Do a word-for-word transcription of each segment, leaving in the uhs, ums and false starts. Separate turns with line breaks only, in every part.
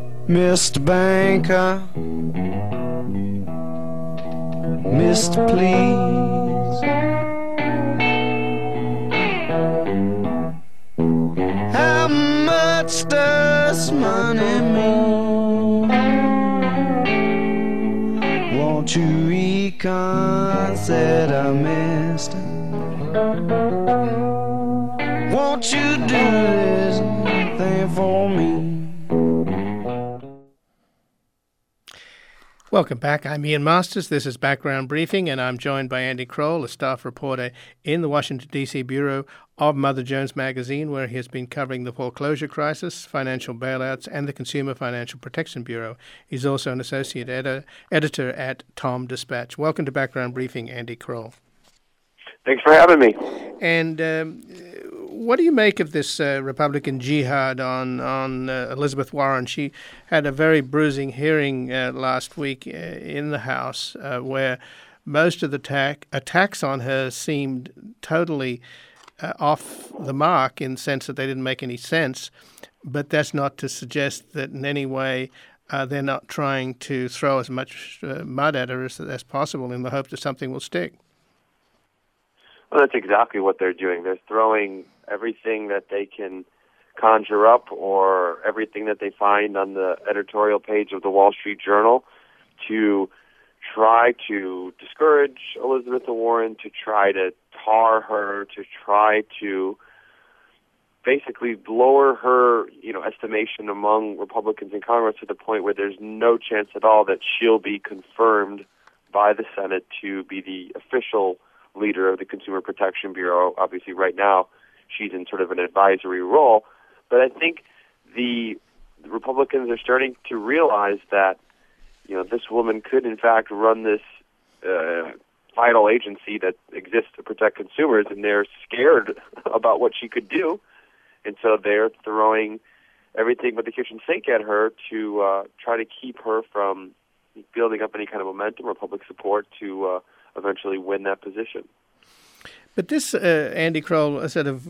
Mister Banker, Mister Please, how much does money mean? Won't you reconsider, mister? Won't you do this thing for me?
Welcome back. I'm Ian Masters. This is Background Briefing, and I'm joined by Andy Kroll, a staff reporter in the Washington, D C bureau of Mother Jones Magazine, where he has been covering the foreclosure crisis, financial bailouts, and the Consumer Financial Protection Bureau. He's also an associate edi- editor at Tom Dispatch. Welcome to Background Briefing, Andy Kroll.
Thanks for having me.
And um, what do you make of this uh, Republican jihad on on uh, Elizabeth Warren? She had a very bruising hearing uh, last week uh, in the House uh, where most of the tack, attacks on her seemed totally uh, off the mark in the sense that they didn't make any sense. But that's not to suggest that in any way uh, they're not trying to throw as much uh, mud at her as, as possible in the hope that something will stick.
Well, that's exactly what they're doing. They're throwing everything that they can conjure up or everything that they find on the editorial page of the Wall Street Journal to try to discourage Elizabeth Warren, to try to tar her, to try to basically lower her, you know, estimation among Republicans in Congress to the point where there's no chance at all that she'll be confirmed by the Senate to be the official leader of the Consumer Protection Bureau. Obviously, right now, she's in sort of an advisory role. But I think the, the Republicans are starting to realize that, you know, this woman could, in fact, run this uh, vital agency that exists to protect consumers, and they're scared about what she could do. And so they're throwing everything but the kitchen sink at her to uh, try to keep her from building up any kind of momentum or public support to uh, eventually win that position.
But this, uh, Andy Kroll, sort of,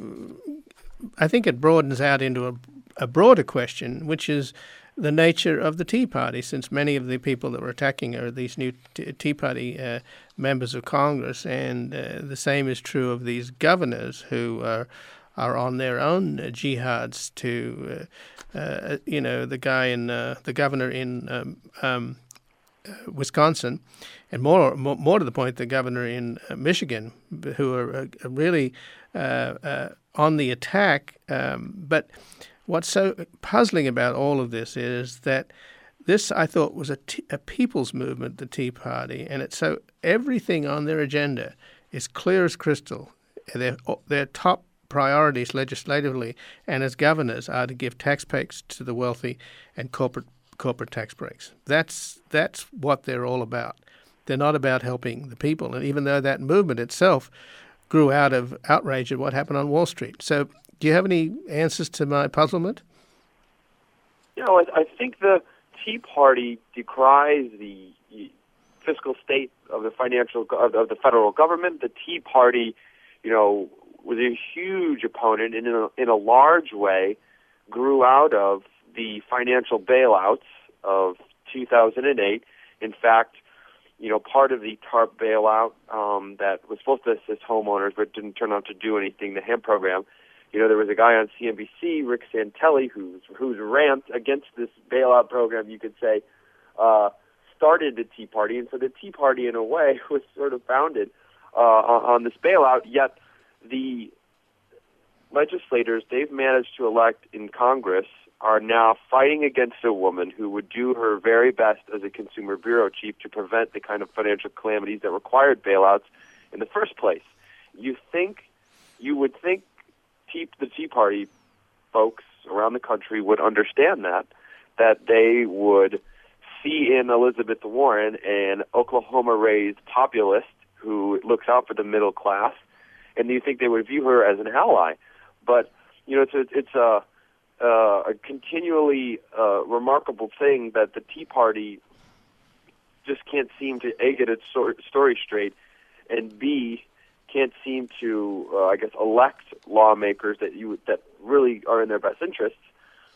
I think it broadens out into a, a broader question, which is the nature of the Tea Party, since many of the people that were attacking her are these new t- Tea Party uh, members of Congress, and uh, the same is true of these governors who are are on their own uh, jihads to, uh, uh, you know, the guy in, uh, the governor in um, um, uh, Wisconsin, and more, more, more to the point, the governor in uh, Michigan, who are uh, really uh, uh, on the attack. Um, but what's so puzzling about all of this is that this, I thought, was a, t- a people's movement, the Tea Party, and it's so everything on their agenda is clear as crystal. Their, their top priorities legislatively and as governors are to give tax breaks to the wealthy and corporate corporate tax breaks. That's that's what they're all about. They're not about helping the people. And even though that movement itself grew out of outrage at what happened on Wall Street. So do you have any answers to my puzzlement?
You know, I, I think the Tea Party decries the fiscal state of the financial of, of the federal government. The Tea Party, you know, was a huge opponent and in a, in a large way grew out of the financial bailouts of two thousand eight. In fact, you know, part of the TARP bailout um, that was supposed to assist homeowners but didn't turn out to do anything, the HAMP program, you know, there was a guy on C N B C, Rick Santelli, whose whose rant against this bailout program, you could say, uh, started the Tea Party. And so the Tea Party, in a way, was sort of founded uh, on, on this bailout, yet the legislators they've managed to elect in Congress are now fighting against a woman who would do her very best as a consumer bureau chief to prevent the kind of financial calamities that required bailouts in the first place. You think, you would think tea, the Tea Party folks around the country would understand that, that they would see in Elizabeth Warren an Oklahoma-raised populist who looks out for the middle class, and you think they would view her as an ally. But, you know, it's a, it's a, uh, a continually uh, remarkable thing that the Tea Party just can't seem to, A, get its story straight, and B, can't seem to, uh, I guess, elect lawmakers that you that really are in their best interests.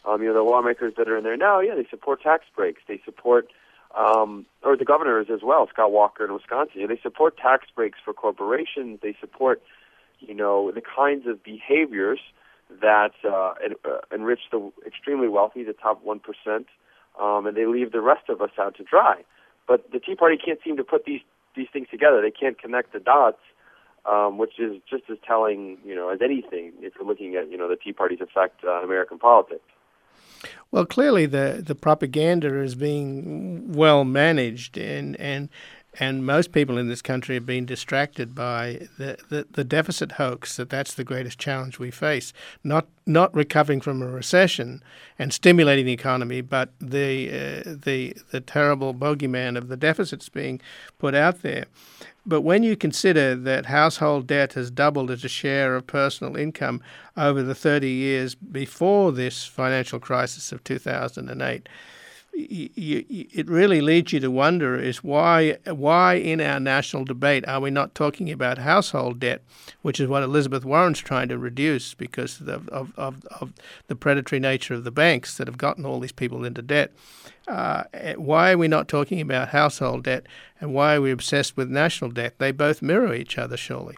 Um, you know, the lawmakers that are in there now, yeah, they support tax breaks. They support, um, or the governors as well, Scott Walker in Wisconsin. You know, they support tax breaks for corporations. They support, you know, the kinds of behaviors that uh, en- uh, enrich the extremely wealthy, the top one percent, um, and they leave the rest of us out to dry. But the Tea Party can't seem to put these these things together. They can't connect the dots, um, which is just as telling, you know, as anything if you're looking at, you know, the Tea Party's effect on American politics.
Well, clearly the, the propaganda is being well managed, and and and most people in this country have been distracted by the, the, the deficit hoax, that that's the greatest challenge we face. Not not recovering from a recession and stimulating the economy, but the uh, the the terrible bogeyman of the deficits being put out there. But when you consider that household debt has doubled as a share of personal income over the thirty years before this financial crisis of two thousand eight, you, you, it really leads you to wonder is why why in our national debate are we not talking about household debt, which is what Elizabeth Warren's trying to reduce because of, of, of, of the predatory nature of the banks that have gotten all these people into debt. Uh, why are we not talking about household debt, and why are we obsessed with national debt? They both mirror each other, surely.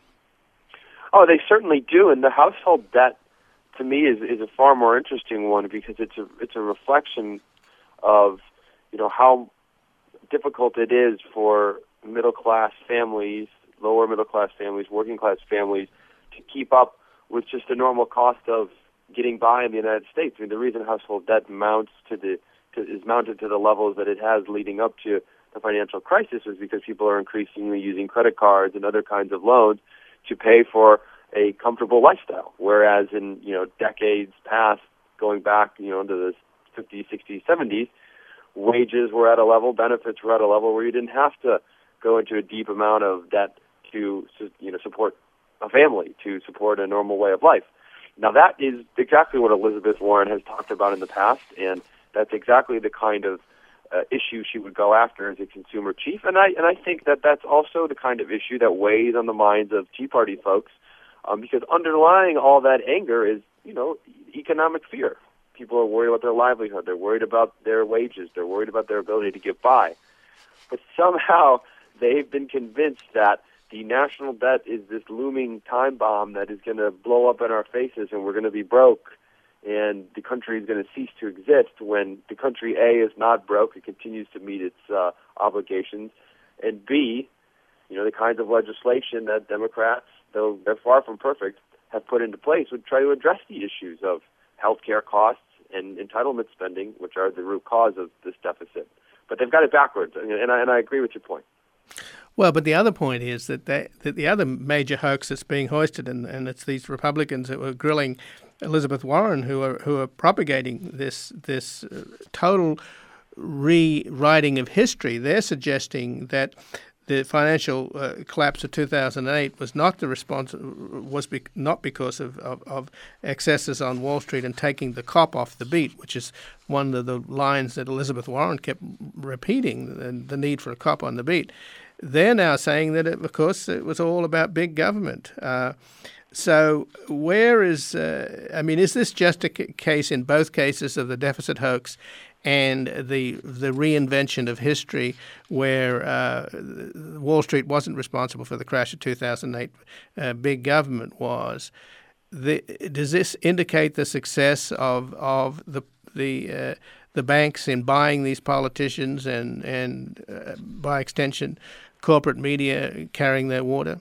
Oh, they certainly do, and the household debt, to me, is, is a far more interesting one because it's a it's a reflection of, you know, how difficult it is for middle class families, lower middle class families, working class families to keep up with just the normal cost of getting by in the United States. I mean, the reason household debt mounts to the to, is mounted to the levels that it has leading up to the financial crisis is because people are increasingly using credit cards and other kinds of loans to pay for a comfortable lifestyle. Whereas in, you know, decades past, going back, you know, into the fifties, sixties, seventies, wages were at a level, benefits were at a level where you didn't have to go into a deep amount of debt to, you know, support a family, to support a normal way of life. Now that is exactly what Elizabeth Warren has talked about in the past, and that's exactly the kind of uh, issue she would go after as a consumer chief. And I and I think that that's also the kind of issue that weighs on the minds of Tea Party folks, um, because underlying all that anger is, you know, economic fear. People are worried about their livelihood. They're worried about their wages. They're worried about their ability to get by. But somehow they've been convinced that the national debt is this looming time bomb that is going to blow up in our faces and we're going to be broke and the country is going to cease to exist when the country, A, is not broke. It continues to meet its uh, obligations. And B, you know, the kinds of legislation that Democrats, though they're far from perfect, have put into place would try to address the issues of healthcare costs and entitlement spending, which are the root cause of this deficit. But they've got it backwards, and I, and I agree with your point.
Well, but the other point is that, they, that the other major hoax that's being hoisted, and, and it's these Republicans that were grilling Elizabeth Warren who are who are propagating this this uh, total rewriting of history. They're suggesting that the financial uh, collapse of two thousand eight was not the response was be, not because of, of, of excesses on Wall Street and taking the cop off the beat, which is one of the lines that Elizabeth Warren kept repeating, the, the need for a cop on the beat. They're now saying that, it, of course, it was all about big government. Uh, so where is, uh, I mean, is this just a c- case in both cases of the deficit hoax and the the reinvention of history where uh, Wall Street wasn't responsible for the crash of two thousand eight, uh, big government was? The, does this indicate the success of of the the uh, the banks in buying these politicians and and uh, by extension, corporate media carrying their water?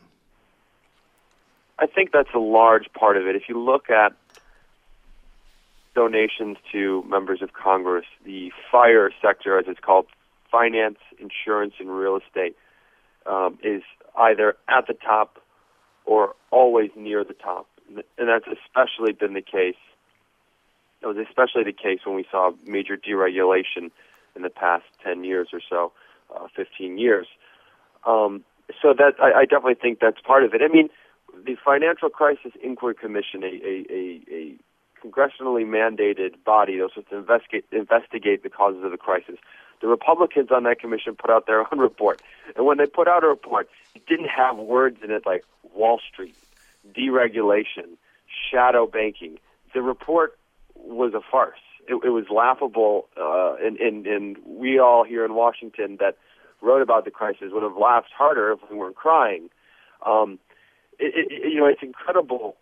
I think that's a large part of it. If you look at donations to members of Congress, the FIRE sector, as it's called, finance, insurance, and real estate, um, is either at the top or always near the top. And that's especially been the case. It was especially the case when we saw major deregulation in the past ten years or so, uh, fifteen years. Um, so that I, I definitely think that's part of it. I mean, the Financial Crisis Inquiry Commission, a, a, a, a congressionally mandated body that was supposed to investigate, investigate the causes of the crisis. The Republicans on that commission put out their own report. And when they put out a report, it didn't have words in it like Wall Street, deregulation, shadow banking. The report was a farce. It, it was laughable, uh, and, and, and we all here in Washington that wrote about the crisis would have laughed harder if we weren't crying. Um, it, it, you know, it's incredible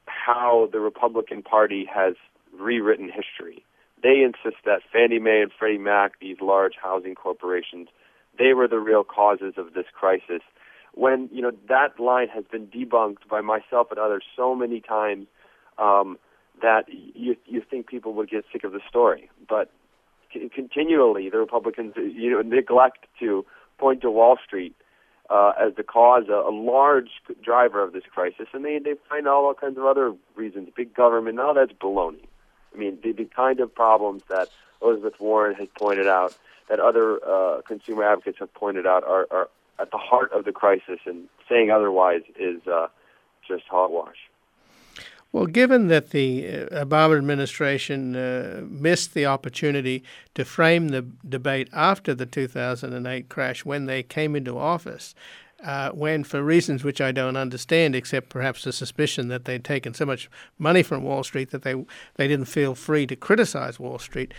how the Republican Party has rewritten history. They insist that Fannie Mae and Freddie Mac, these large housing corporations, they were the real causes of this crisis. When, you know, that line has been debunked by myself and others so many times um, that you you think people would get sick of the story. But c- continually, the Republicans, you know, neglect to point to Wall Street uh, as the cause, a, a large driver of this crisis, and they, they find all, all kinds of other reasons, big government. Now that's baloney. I mean, the, the kind of problems that Elizabeth Warren has pointed out, that other uh, consumer advocates have pointed out, are, are at the heart of the crisis, and saying otherwise is uh, just hogwash.
Well, given that the Obama administration uh, missed the opportunity to frame the debate after the two thousand eight crash when they came into office, uh, when for reasons which I don't understand, except perhaps the suspicion that they'd taken so much money from Wall Street that they they didn't feel free to criticize Wall Street,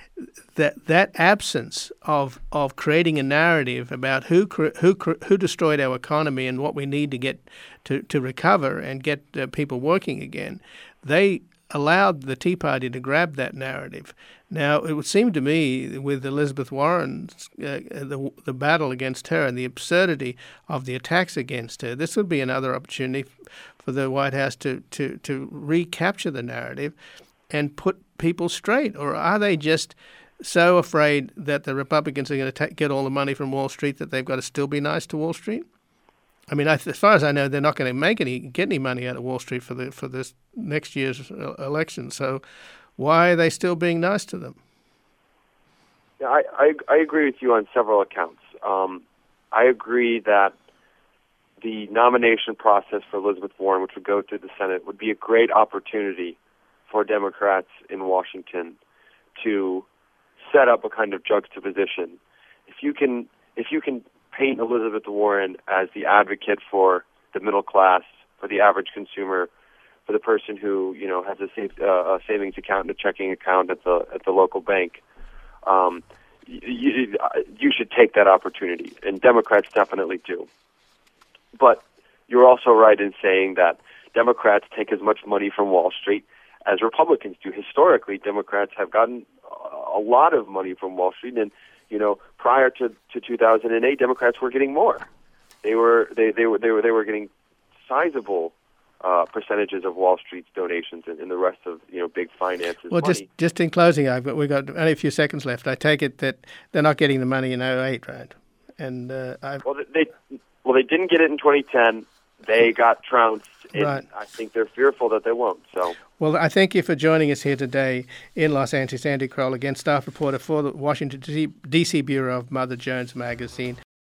that that absence of of creating a narrative about who who who destroyed our economy and what we need to get to, to recover and get uh, people working again, they allowed the Tea Party to grab that narrative. Now, it would seem to me, with Elizabeth Warren's uh, the the battle against her and the absurdity of the attacks against her, this would be another opportunity for the White House to to to recapture the narrative and put people straight. Or are they just so afraid that the Republicans are going to ta- get all the money from Wall Street that they've got to still be nice to Wall Street? I mean, as far as I know, they're not going to make any get any money out of Wall Street for the for this next year's election. So, why are they still being nice to them?
Yeah, I I, I agree with you on several accounts. Um, I agree that the nomination process for Elizabeth Warren, which would go through the Senate, would be a great opportunity for Democrats in Washington to set up a kind of juxtaposition. If you can, if you can paint Elizabeth Warren as the advocate for the middle class, for the average consumer, for the person who you know has a, save, uh, a savings account and a checking account at the at the local bank, um, you, you should take that opportunity, and Democrats definitely do. But you're also right in saying that Democrats take as much money from Wall Street as Republicans do. Historically, Democrats have gotten a lot of money from Wall Street, and you know, prior to, to two thousand eight, Democrats were getting more. They were they, they were they were they were getting sizable uh, percentages of Wall Street's donations and, and the rest of you know big finances.
Well,
money.
just just in closing, I've got we've got only a few seconds left. I take it that they're not getting the money in oh eight, right? And uh, I've...
well, they well they didn't get it in twenty ten. They got trounced, and
right.
I think they're fearful that they won't. So,
well, I thank you for joining us here today in Los Angeles. Andy Kroll, again, staff reporter for the Washington D C Bureau of Mother Jones Magazine.